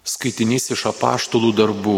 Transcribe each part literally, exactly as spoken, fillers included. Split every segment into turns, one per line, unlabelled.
Skaitinys iš apaštalų darbų.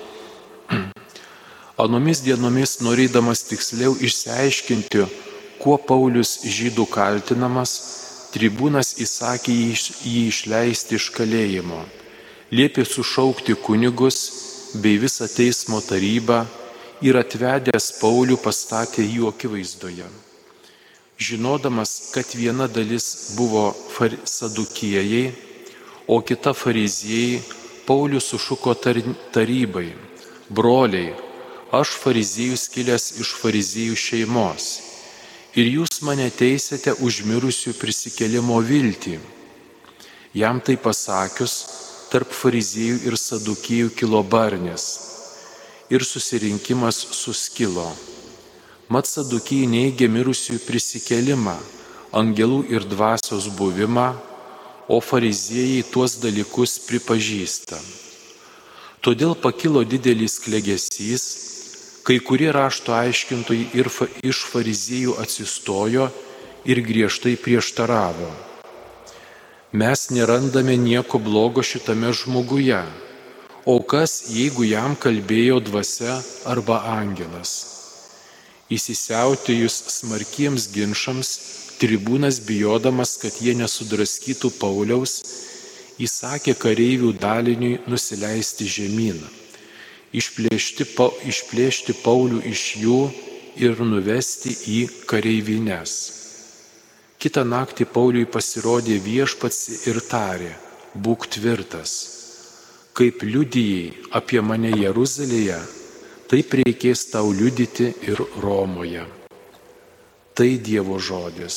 Anomis dienomis, norėdamas tiksliau išsiaiškinti, kuo Paulius žydų kaltinamas, tribūnas įsakė jį išleisti iš kalėjimo, liepė sušaukti kunigus bei visą teismo tarybą ir atvedęs Paulių pastatė jų akivaizdoje. Žinodamas, kad viena dalis buvo sadukėjai, o kita fariziejai, Paulius sušuko tarybai: broliai, aš fariziejus kilęs iš fariziejų šeimos, ir jūs mane teisėte už mirusių prisikėlimo viltį. Jam tai pasakius, tarp fariziejų ir sadukėjų kilo barnis, ir susirinkimas suskilo. Mat sadukėjai neigė mirusių prisikėlimą, angelų ir dvasios buvimą, o fariziejai tuos dalykus pripažįsta. Todėl pakilo didelis klegesys, kai kurie rašto aiškintojai ir fa, iš fariziejų atsistojo ir griežtai prieštaravo: mes nerandame nieko blogo šitame žmoguje, o kas, jeigu jam kalbėjo dvasia arba angelas? Įsisiautėjus smarkiems ginčams, tribūnas, bijodamas, kad jie nesudraskytų Pauliaus, įsakė kareivių daliniui nusileisti žemyn, išplėšti, pa, išplėšti Paulių iš jų ir nuvesti į kareivines. Kitą naktį Pauliui pasirodė viešpats ir tarė: būk tvirtas, kaip liudijai apie mane Jeruzalėje, taip reikės tau liudyti ir Romoje. Tai Dievo žodis.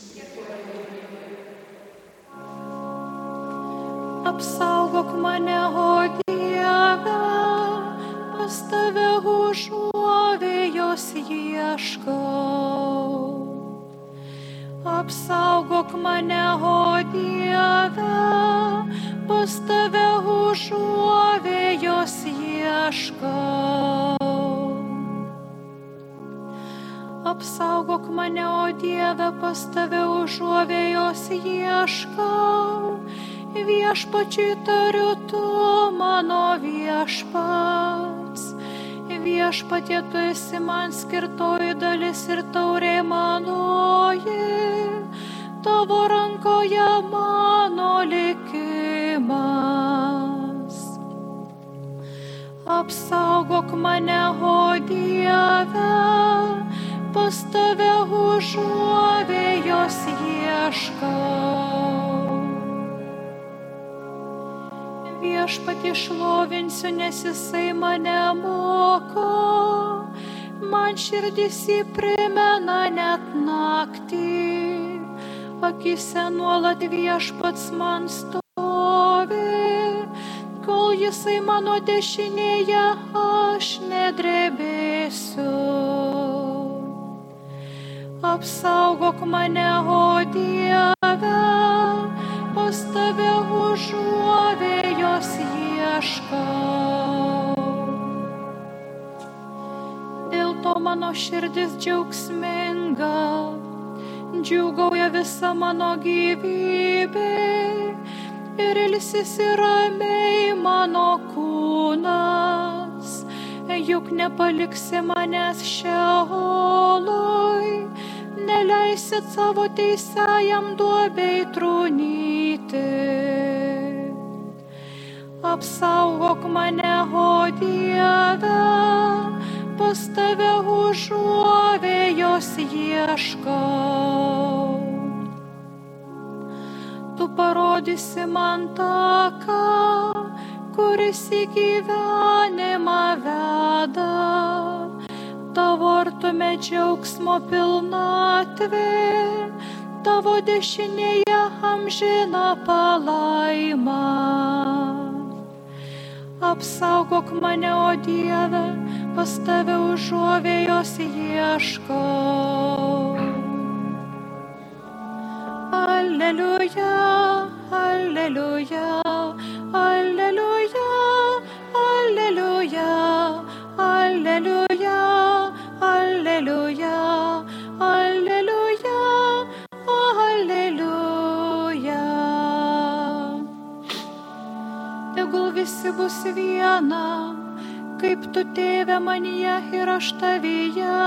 Apsaugok mane, o Dieve, pas tave užuovėjos ieškau. Apsaugok mane, o Dieve, pas tave užuovėjos ieškau. Apsaugok mane, o Dieve, pas tave užuovėjos ieškau. Viešpačiui tariu, tu mano viešpats. Viešpatie, tu esi man skirtoji dalis ir taurė manoji. Tavo rankoje mano likimas. Apsaugok mane, o Dieve, pas tave užuovėjos ieškau. Viešpatį šlovinsiu, nes jisai mane moko, man širdis jį primena net naktį, akyse nuolat viešpats man stovi, kol jisai mano dešinėje, aš nedrebėsiu. Apsaugok mane, o Dieve, pas tave užuovėjos ieškau. Dėl to mano širdis džiaugsminga, džiūgauja visa mano gyvybė ir ilsisi ramiai mano kūnas, juk nepaliksi manęs šeolui, neleisit savo teisėjam duobei trūnyti. Apsaugok mane, o Dieve, pas tave užuovėjos ieškau. Tu parodysi man taką, kuris į gyvenimą veda. Tavo artume džiaugsmo pilnatvė, tavo dešinėje amžina palaima. Apsaugok mane, o Dieve, pas tave užuovėjos ieškau. Aleliuja, aleliuja, aleliuja, aleliuja, aleliuja, aleliuja, aleliuja, aleliuja. Tegul tegul visi bus viena, kaip tu, Tėve, manyje ir aš tavyje,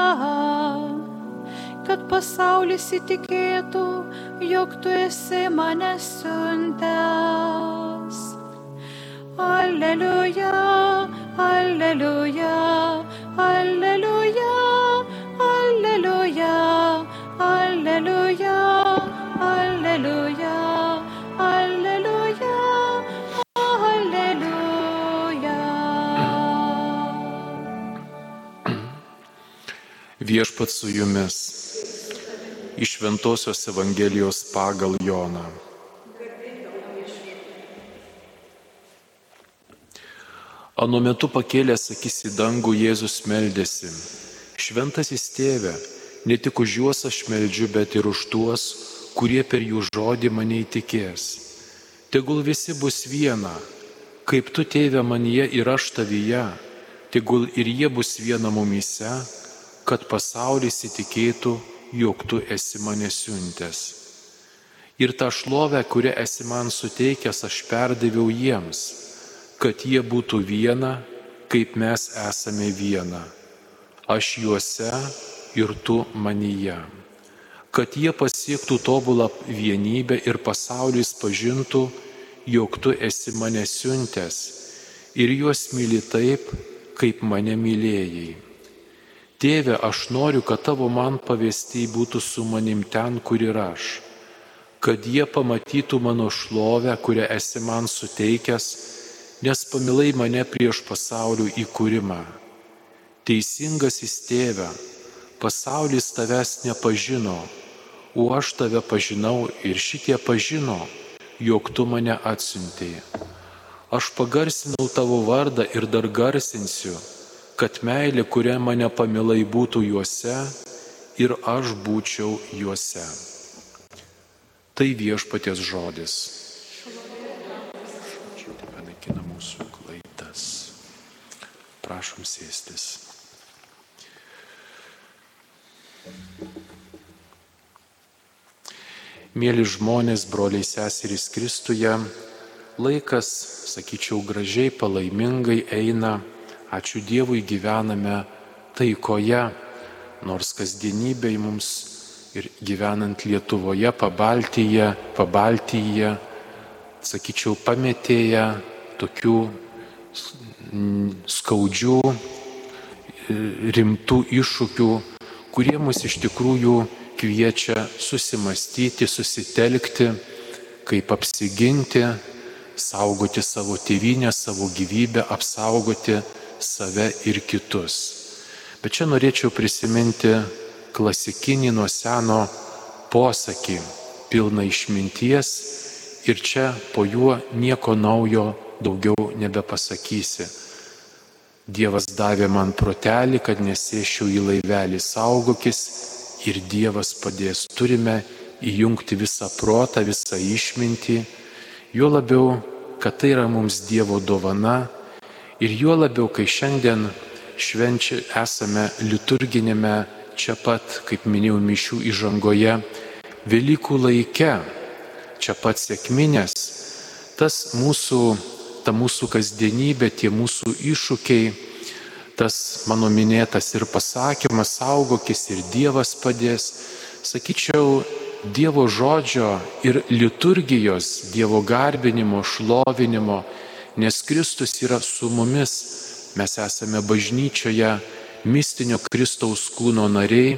kad pasaulis įtikėtų, jog tu esi mane siuntęs. Aleliuja, aleliuja, aleliuja, aleliuja, aleliuja, aleliuja, aleliuja, aleliuja.
Viešpats su jumis. Iš Šventosios Evangelijos pagal Joną. Anu metu pakėlęs akis į dangų, Jėzus meldėsi: Šventasis Tėve, ne tik už juos aš meldžiu, bet ir už tuos, kurie per jų žodį mane įtikės. Tegul visi bus viena, kaip tu, Tėve, manyje ir aš tavyje, tegul ir jie bus viena mumyse, kad pasaulis įtikėtų, jog tu esi mane siuntęs. Ir tą šlovę, kurią esi man suteikęs, aš perdaviau jiems, kad jie būtų viena, kaip mes esame viena. Aš juose ir tu manyje. Kad jie pasiektų tobulą vienybę ir pasaulis pažintų, jog tu esi mane siuntęs ir juos myli taip, kaip mane mylėjai. Tėve, aš noriu, kad tavo man pavesti būtų su manim ten, kur ir aš, kad jie pamatytų mano šlovę, kurią esi man suteikęs, nes pamilai mane prieš pasaulio įkūrimą. Teisingasis Tėve, pasaulis tavęs nepažino, o aš tave pažinau ir šitie pažino, jog tu mane atsiuntei. Aš pagarsinau tavo vardą ir dar garsinsiu, kad meilė, kurią mane pamilai, būtų juose ir aš būčiau juose. Tai Viešpaties žodis. Panaikina mūsų klaidas. Prašom sėstis. Mėly žmonės, broliai seserys Kristuje, laikas, sakyčiau, gražiai, palaimingai eina. Ačiū Dievui, gyvename taikoje, nors kasdienybėj mums ir gyvenant Lietuvoje, Pabaltyje, Pabaltyje, sakyčiau, pametėje tokių skaudžių, rimtų iššūkių, kurie mus iš tikrųjų kviečia susimastyti, susitelkti, kaip apsiginti, saugoti savo tėvynę, savo gyvybę, apsaugoti save ir kitus. Bet čia norėčiau prisiminti klasikinį nuo seno posakį, pilną išminties, ir čia po juo nieko naujo daugiau nebepasakysi. Dievas davė man protelį, kad nesėščiau į laivelį, saugokis ir Dievas padės. Turime įjungti visą protą, visą išmintį, juo labiau, kad tai yra mums Dievo dovana ir juo labiau, kai šiandien švenčia esame liturginėme čia pat, kaip minėjau, mišių įžangoje, Velykų laike, čia pat sekminės, tas mūsų, ta mūsų kasdienybė, tie mūsų iššūkiai, tas mano minėtas ir pasakymas, saugokis ir Dievas padės, sakyčiau, Dievo žodžio ir liturgijos, Dievo garbinimo, šlovinimo, nes Kristus yra su mumis, mes esame bažnyčioje, mistinio Kristaus kūno nariai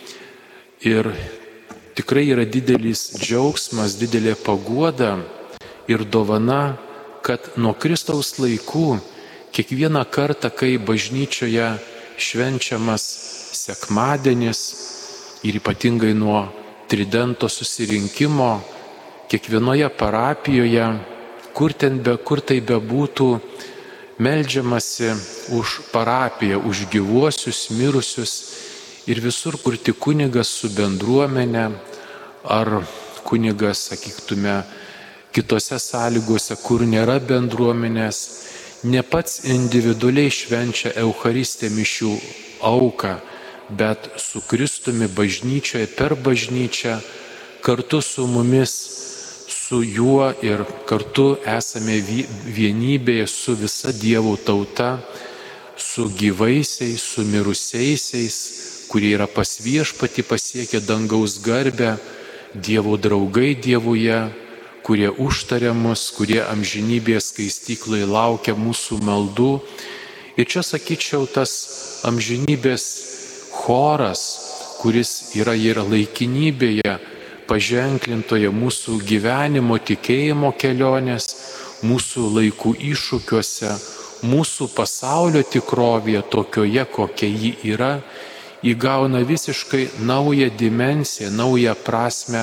ir tikrai yra didelis džiaugsmas, didelė paguoda ir dovana, kad nuo Kristaus laikų kiekvieną kartą, kai bažnyčioje švenčiamas sekmadienis ir ypatingai nuo Tridento susirinkimo, kiekvienoje parapijoje, kur, ten be, kur tai bebūtų, meldžiamasi už parapiją, už gyvuosius, mirusius ir visur, kur tik kunigas su bendruomenė ar kunigas, sakytume, kitose sąlygose, kur nėra bendruomenės, ne pats individualiai švenčia Eucharistiją mišių auką, bet su Kristumi bažnyčioje, per bažnyčią, kartu su mumis su juo ir kartu esame vienybėje su visa Dievo tauta, su gyvaisiais, su mirusiaisiais, kurie yra pas Viešpatį pasiekę dangaus garbę, Dievo draugai Dievuje, kurie užtaria mus, kurie amžinybėje skaistykloje laukia mūsų maldų. Ir čia, sakyčiau, tas amžinybės choras, kuris yra ir laikinybėje, paženklintoje mūsų gyvenimo, tikėjimo kelionės, mūsų laikų iššūkiuose, mūsų pasaulio tikrovėje, tokioje, kokia ji yra, įgauna visiškai naują dimensiją, naują prasme.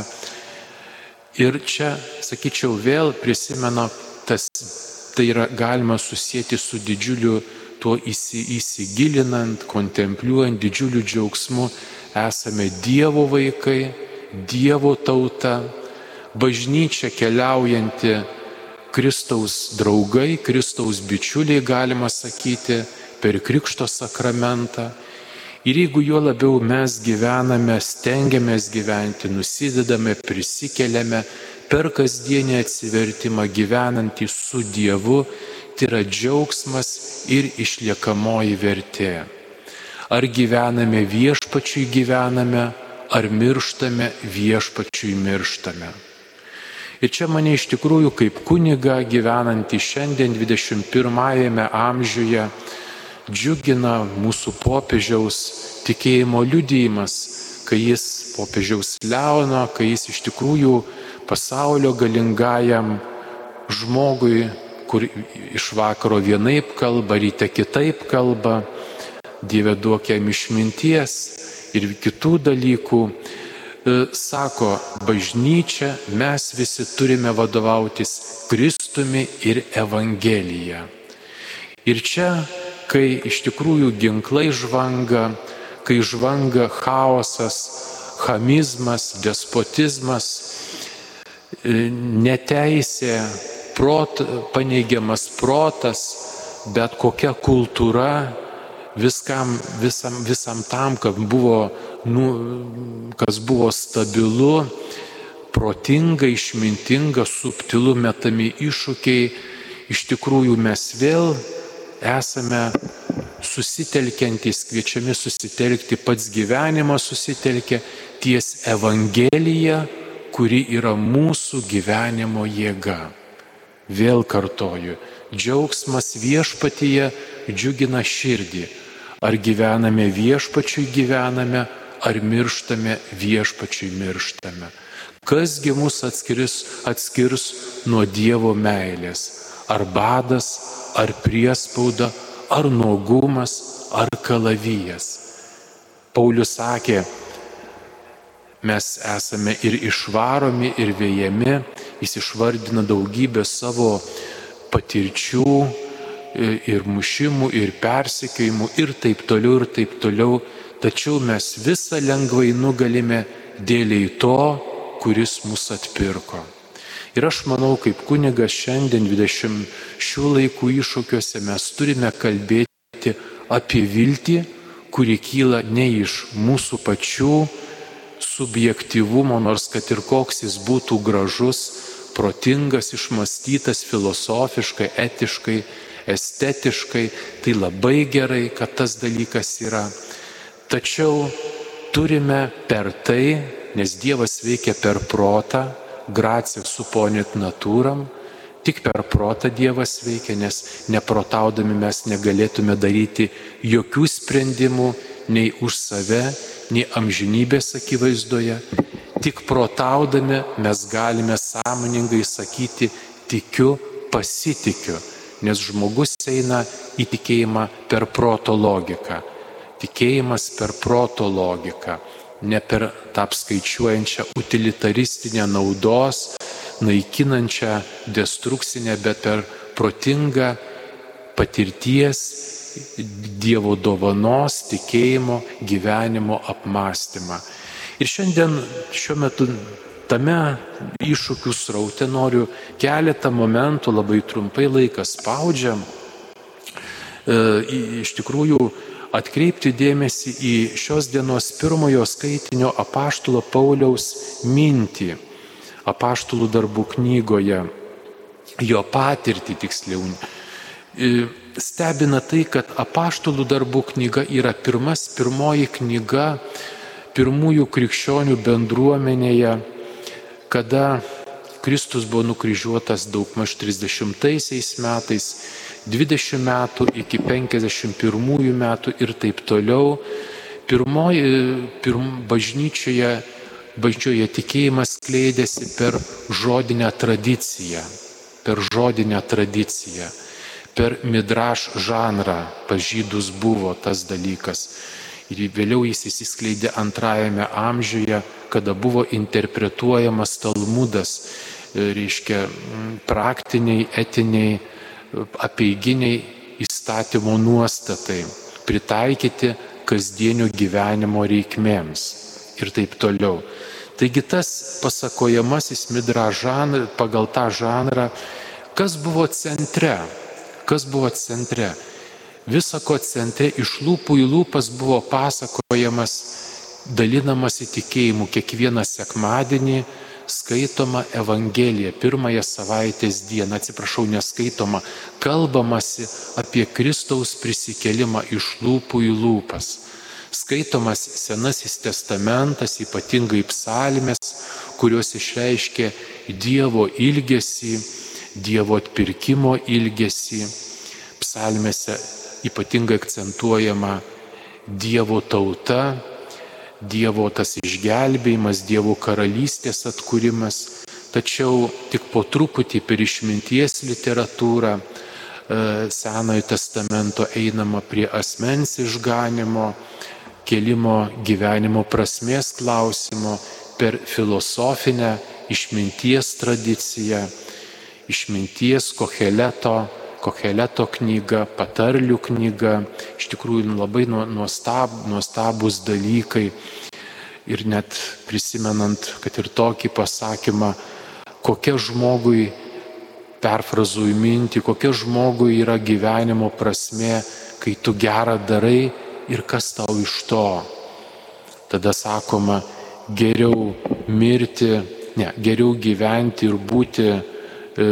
Ir čia, sakyčiau, vėl prisimena, tas, tai yra galima susijęti su didžiuliu tuo įsigilinant, kontempliuojant, didžiuliu džiaugsmu. Esame Dievo vaikai, Dievo tauta, bažnyčia keliaujanti, Kristaus draugai, Kristaus bičiuliai, galima sakyti, per Krikšto sakramentą. Ir jeigu juo labiau mes gyvename, stengiamės gyventi, nusidedame, prisikeliame per kasdienį atsivertimą gyvenantį su Dievu, tai yra džiaugsmas ir išliekamoji vertė. Ar gyvename Viešpačiui gyvename, ar mirštame Viešpačiui mirštame. Ir čia mane iš tikrųjų kaip kuniga gyvenantį šiandien dvidešimt pirmajame amžiuje džiugina mūsų popiežiaus tikėjimo liudijimas, kai jis popiežiaus Leono, kai jis iš tikrųjų pasaulio galingajam žmogui, kur iš vakaro vienaip kalba, ryte kitaip kalba, Dieve duok jam išminties ir kitų dalykų, sako, bažnyčia, mes visi turime vadovautis Kristumi ir Evangelija. Ir čia, kai iš tikrųjų ginklai žvanga, kai žvanga chaosas, chamizmas, despotizmas, neteisė, prot, paneigiamas protas, bet kokia kultūra, viskam, visam, visam tam, kad buvo, nu, kas buvo stabilu, protinga, išmintinga, subtilu, metami iššūkiai, iš tikrųjų mes vėl esame susitelkiantys, kviečiami susitelkti, pats gyvenimas susitelkia ties Evangelija, kuri yra mūsų gyvenimo jėga. Vėl kartoju, džiaugsmas Viešpatyje džiugina širdį. Ar gyvename Viešpačiui gyvename, ar mirštame Viešpačiui mirštame. Kasgi mus atskirs, atskirs nuo Dievo meilės? Ar badas, ar priespauda, ar nuogumas, ar kalavijas. Paulius sakė, mes esame ir išvaromi, ir vejami, jis išvardina daugybę savo patirčių, ir mušimų, ir persekiojimų, ir taip toliau, ir taip toliau, tačiau mes visą lengvai nugalime dėliai to, kuris mus atpirko. Ir aš manau, kaip kunigas šiandien dvidešimt šių laikų iššūkiuose mes turime kalbėti apie viltį, kuri kyla ne iš mūsų pačių subjektyvumo, nors kad ir koks jis būtų gražus, protingas, išmąstytas filosofiškai, etiškai, estetiškai, tai labai gerai, kad tas dalykas yra. Tačiau turime per tai, nes Dievas veikia per protą, gracia supponit natūram, tik per protą Dievas veikia, nes neprotaudami mes negalėtume daryti jokių sprendimų nei už save, nei amžinybės akivaizdoje. Tik protaudami mes galime sąmoningai sakyti tikiu, pasitikiu, nes žmogus eina į tikėjimą per proto logiką. Tikėjimas per proto logiką, ne per tą apskaičiuojančią utilitaristinę naudos, naikinančią destrukcinę, bet per protingą patirties, Dievo dovanos, tikėjimo, gyvenimo apmąstymą. Ir šiandien šiuo metu tame iššūkių sraute noriu keletą momentų, labai trumpai laikas spaudžia, e, iš tikrųjų atkreipti dėmesį į šios dienos pirmojo skaitinio apaštalo Pauliaus mintį Apaštalų darbų knygoje, jo patirtį tiksliau. Stebina tai, kad Apaštalų darbų knyga yra pirmas, pirmoji knyga pirmųjų krikščionių bendruomenėje, kada Kristus buvo nukryžiuotas daugmaž trisdešimtaisiais metais, dvidešimt metų iki penkiasdešimt pirmųjų metų ir taip toliau. Pirmoji pirm, bažnyčioje, bažnyčioje tikėjimas skleidėsi per žodinę tradiciją, per žodinę tradiciją, per midraš žanrą. Pas žydus buvo tas dalykas. Ir vėliau jis įsiskleidė antrajame amžiuje, kada buvo interpretuojamas Talmudas, reiškia praktiniai, etiniai, apeiginiai įstatymo nuostatai, pritaikyti kasdienio gyvenimo reikmėms ir taip toliau. Taigi tas pasakojamasis midraš žanras, pagal tą žanrą, kas buvo centre, kas buvo centre. Visako centre iš lūpų į lūpas buvo pasakojamas, dalinamas įtikėjimu kiekvieną sekmadienį, skaitoma Evangelija, pirmąją savaitės dieną, atsiprašau, neskaitoma, kalbamasi apie Kristaus prisikėlimą iš lūpų į lūpas. Skaitomas Senasis testamentas, ypatingai psalmės, kurios išreiškia Dievo ilgesį, Dievo atpirkimo ilgesį. Psalmėse ypatingai akcentuojama Dievo tauta, Dievo tas išgelbėjimas, Dievo karalystės atkūrimas. Tačiau tik po truputį per išminties literatūrą Senojo testamento einama prie asmens išganimo, kėlimo gyvenimo prasmės klausimo, per filosofinę išminties tradiciją, išminties Koheleto, Koheleto knyga, patarlių knyga, iš tikrųjų labai nuostab, nuostabus dalykai. Ir net prisimenant, kad ir tokį pasakymą, kokia žmogui, perfrazuoju mintį, kokia žmogui yra gyvenimo prasmė, kai tu gerą darai ir kas tau iš to. Tada sakoma, geriau mirti, ne, geriau gyventi ir būti e,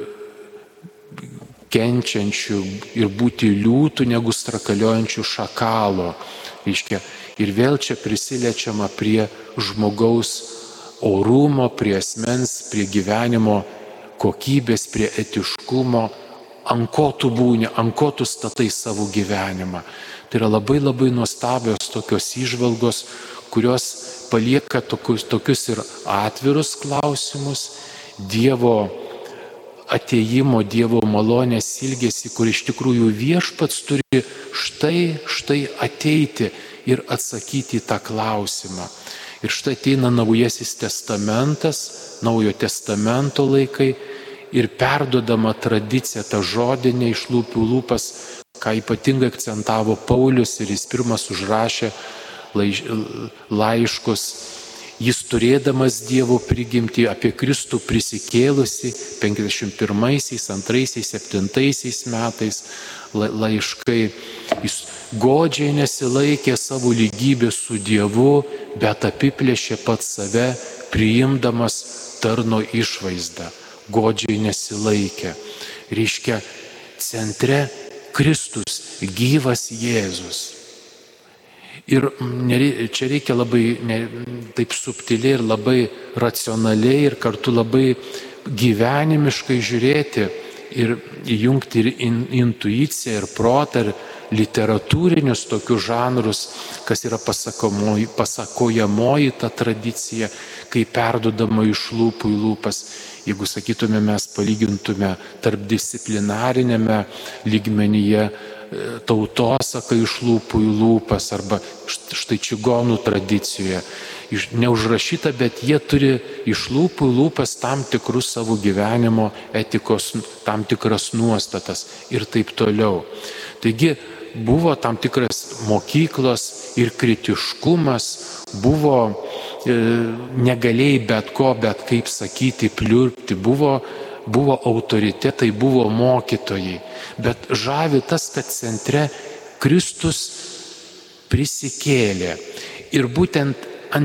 kenčiančių ir būti liūtų negu strakaliojančių šakalo. Reiškia, ir vėl čia prisiliečiama prie žmogaus orumo, prie asmens, prie gyvenimo kokybės, prie etiškumo, ant ko tu būni, ant ko tu statai savo gyvenimą. Tai yra labai labai nuostabios tokios įžvalgos, kurios palieka tokius, tokius ir atvirus klausimus, Dievo atėjimo, Dievo malonės ilgesį, kur iš tikrųjų viešpats turi štai, štai ateiti ir atsakyti į tą klausimą. Ir štai ateina Naujasis testamentas, Naujojo testamento laikai ir perduodama tradicija, ta žodinė iš lūpų lūpas, ką ypatingai akcentavo Paulius ir jis pirmas užrašė laiš, laiškus. Jis turėdamas Dievo prigimtį apie Kristų prisikėlusi penkiasdešimt pirmaisiais, antraisiais, septintaisiais metais laiškai. Jis godžiai nesilaikė savo lygybės su Dievu, bet apiplėšė pats save, priimdamas tarno išvaizdą. Godžiai nesilaikė. Reiškia, centre Kristus, gyvas Jėzus. Ir čia reikia labai ne, taip subtiliai ir labai racionaliai ir kartu labai gyvenimiškai žiūrėti ir įjungti ir in, intuiciją ir protą ir literatūrinius tokius žanrus, kas yra pasakomoji, pasakojamoji ta tradicija, kai perdodama iš lūpų į lūpas. Jeigu sakytume, mes palygintume tarp disciplinarinėme lygmenyje tautosaka iš lūpų į lūpas arba štai čigonų tradicijoje. Neužrašyta, bet jie turi iš lūpų į lūpas tam tikrus savo gyvenimo etikos, tam tikras nuostatas ir taip toliau. Taigi buvo tam tikras mokyklos ir kritiškumas, buvo e, negalėjai bet ko, bet kaip sakyti, pliurpti, buvo Buvo autoritetai, buvo mokytojai, bet žavi tas, kad centre Kristus prisikėlė. Ir būtent ant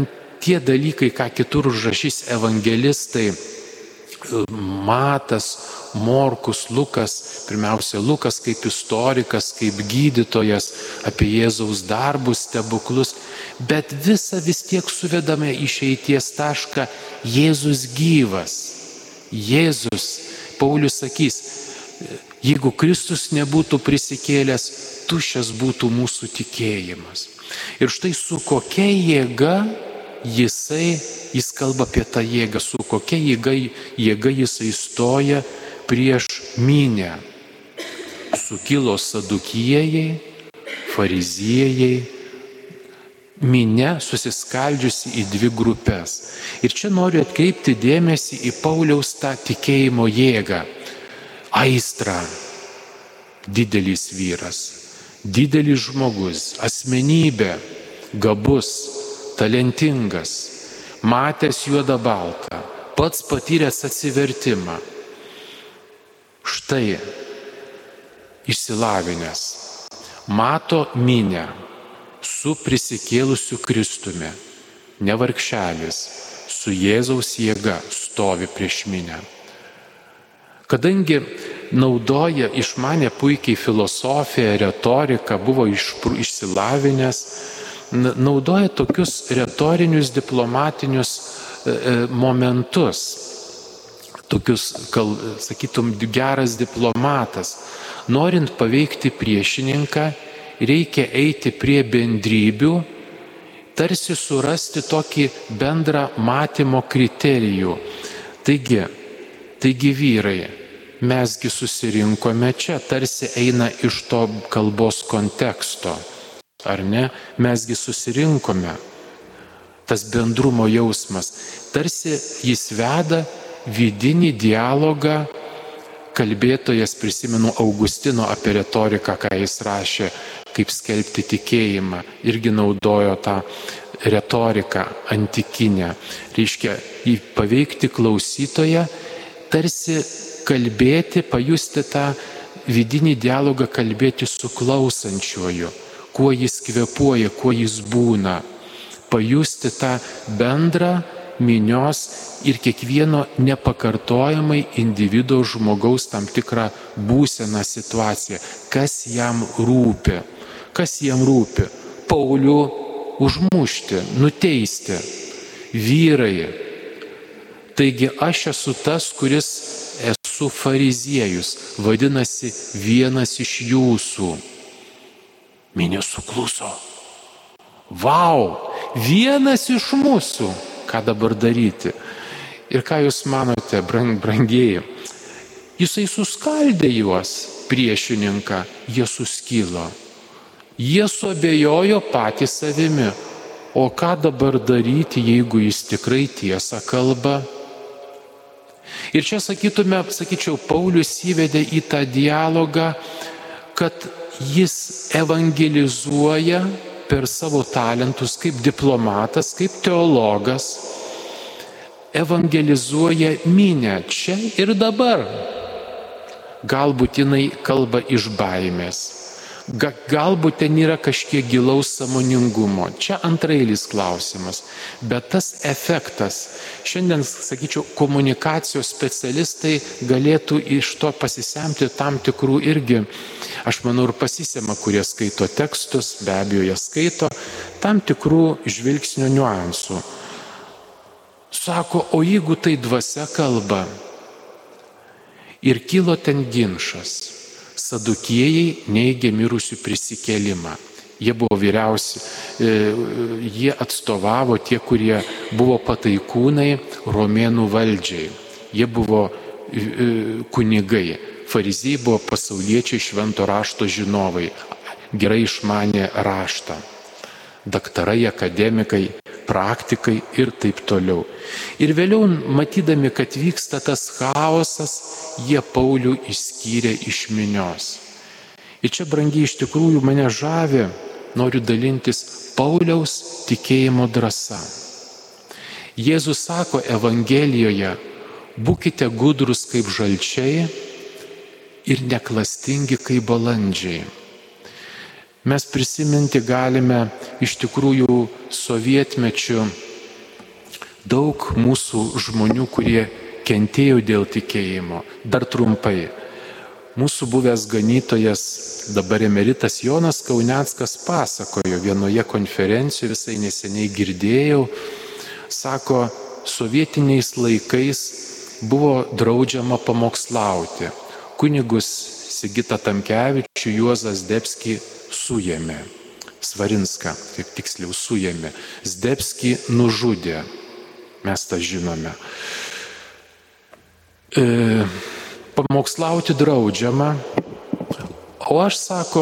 tie dalykai, ką kitur užrašys evangelistai, Matas, Morkus, Lukas, pirmiausia Lukas kaip istorikas, kaip gydytojas, apie Jėzaus darbus, stebuklus, bet visa vis tiek suvedame išeities tašką: Jėzus gyvas. Jėzus, Paulius sakys, jeigu Kristus nebūtų prisikėlęs, tuščias būtų mūsų tikėjimas. Ir štai su kokia jėga jisai, jis kalba apie tą jėgą, su kokia jėga, jėga jisai stoja prieš minią. Sukilo sadukėjai, fariziejai, minia susiskaldžiusi į dvi grupės. Ir čia noriu atkreipti dėmesį į Pauliaus tą tikėjimo jėgą. Aistrą. Didelis vyras, didelis žmogus, asmenybė, gabus, talentingas, matęs juodą baltą, pats patyręs atsivertimą. Štai išsilavinęs, mato minią su prisikėlusiu Kristumi, ne vargšelis, su Jėzaus jėga stovi prieš minią. Kadangi naudoja, išmanė puikiai filosofiją, retoriką, buvo išsilavinęs, naudoja tokius retorinius, diplomatinius momentus, tokius, kal, sakytum, geras diplomatas. Norint paveikti priešininką, reikia eiti prie bendrybių, tarsi surasti tokį bendrą matymo kriterijų. Taigi, taigi vyrai, mesgi susirinkome čia, tarsi eina iš to kalbos konteksto. Ar ne? Mesgi susirinkome. Tas bendrumo jausmas. Tarsi jis veda vidinį dialogą. Kalbėtojas, prisimenu Augustino apie retoriką, ką jis rašė, kaip skelbti tikėjimą, irgi naudojo tą retoriką antikinę. Reiškia, jį paveikti klausytoją, tarsi kalbėti, pajusti tą vidinį dialogą, kalbėti su klausančiuoju, kuo jis kvėpuoja, kuo jis būna, pajusti tą bendrą minios ir kiekvieno nepakartojamai individo žmogaus tam tikrą būseną situaciją, kas jam rūpi, kas jam rūpi. Paulių užmušti, nuteisti, vyrai. Taigi aš esu tas, kuris esu fariziejus, vadinasi vienas iš jūsų. Minia sukluso. Vau, vienas iš mūsų. Ką dabar daryti? Ir ką jūs manote, brang, brangieji? Jisai suskaldė juos, priešininką, jie suskilo. Jie suabejojo patys savimi. O ką dabar daryti, jeigu jis tikrai tiesą kalba? Ir čia sakytume, sakyčiau, Paulius įvedė į tą dialogą, kad jis evangelizuoja per savo talentus kaip diplomatas, kaip teologas, evangelizuoja minią čia ir dabar. Galbūt jinai kalba iš baimės, galbūt ten yra kažkiek gilaus sąmoningumo. Čia antrailis klausimas, bet tas efektas, šiandien, sakyčiau, komunikacijos specialistai galėtų iš to pasisemti tam tikrų irgi, aš manau, ir pasisema, kurie skaito tekstus, be abejo, jie skaito, tam tikrų žvilgsnio niuansų. Sako, o jeigu tai dvasia kalba, ir kilo ten ginčas, sadukėjai neigė mirusių prisikėlimą. Jie buvo vyriausi, jie atstovavo tie, kurie buvo pataikūnai romėnų valdžiai. Jie buvo kunigai. Fariziejai buvo pasauliečiai, švento rašto žinovai, gerai išmanė raštą. Daktarai, akademikai, praktikai ir taip toliau. Ir vėliau, matydami, kad vyksta tas chaosas, jie Paulių išskyrė iš minios. Ir čia, brangiai, iš tikrųjų mane žavi, noriu dalintis Pauliaus tikėjimo drąsa. Jėzus sako Evangelijoje, būkite gudrus kaip žalčiai ir neklastingi kaip balandžiai. Mes prisiminti galime iš tikrųjų sovietmečių Daug mūsų žmonių, kurie kentėjo dėl tikėjimo. Dar trumpai. Mūsų buvęs ganytojas, dabar emeritas Jonas Kauneckas pasakojo vienoje konferencijoje, visai neseniai girdėjau, sako, sovietiniais laikais buvo draudžiama pamokslauti. Kunigus Sigitą Tamkevičių Juozas Zdebskį suėmė. Svarinską, kaip tiksliau, suėmė. Zdebskį nužudė. Mes tą žinome. E, pamokslauti draudžiama, o aš, sako,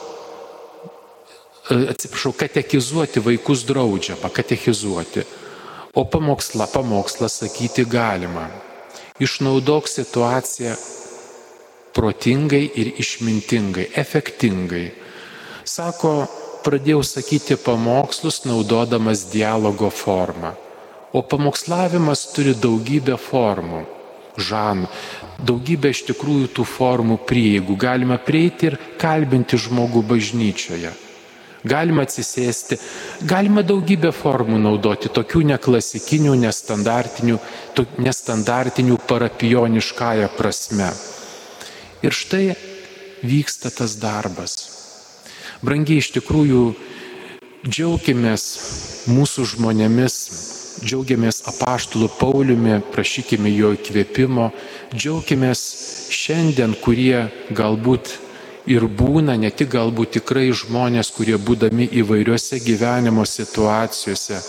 e, atsiprašau, katechizuoti vaikus draudžiama, katechizuoti. O pamokslą, pamokslą sakyti galima. Išnaudok situaciją protingai ir išmintingai, efektingai. Sako, pradėjau sakyti pamokslus naudodamas dialogo formą. O pamokslavimas turi daugybę formų, žanrų, daugybę iš tikrųjų tų formų prieigų. Galima prieiti ir kalbinti žmogų bažnyčioje. Galima atsisėsti, galima daugybę formų naudoti, tokių neklasikinių, nestandartinių, nestandartinių parapijoniškąją prasme. Ir štai vyksta tas darbas. Brangiai, iš tikrųjų, džiaukimės mūsų žmonėmis, džiaugiamės apaštulu Pauliumi, prašykime jo įkvėpimo, džiaukimės šiandien, kurie galbūt ir būna, ne tik galbūt tikrai žmonės, kurie būdami įvairiose gyvenimo situacijose,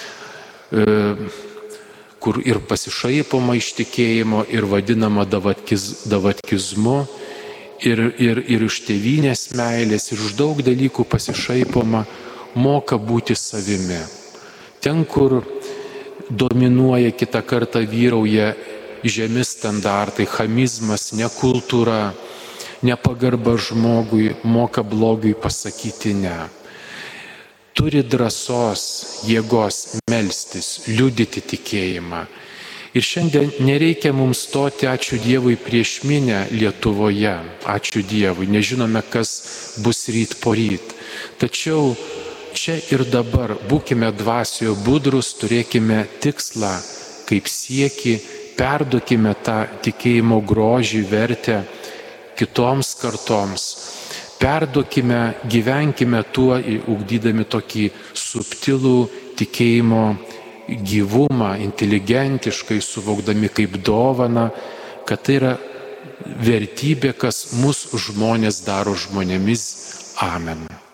kur ir pasišaipoma iš tikėjimo, ir vadinama davatkiz, davatkizmu, ir, ir, ir iš tėvynės meilės, ir už daug dalykų pasišaipoma, moka būti savimi. Ten, kur dominuoja, kitą kartą vyrauja žemi standartai, chamizmas, nekultūra, nepagarba žmogui, moka blogui pasakyti ne. Turi drąsos, jėgos melstis, liudyti tikėjimą. Ir šiandien nereikia mums stoti, ačiū Dievui, prieš minią Lietuvoje. Ačiū Dievui, nežinome, kas bus ryt poryt. Tačiau čia ir dabar būkime dvasioje budrus, turėkime tikslą, kaip sieki, perduokime tą tikėjimo grožį, vertę kitoms kartoms. Perduokime, gyvenkime tuo, ugdydami tokį subtilų tikėjimo gyvumą, inteligentiškai suvokdami kaip dovaną, kad tai yra vertybė, kas mus žmonės daro žmonėmis. Amen.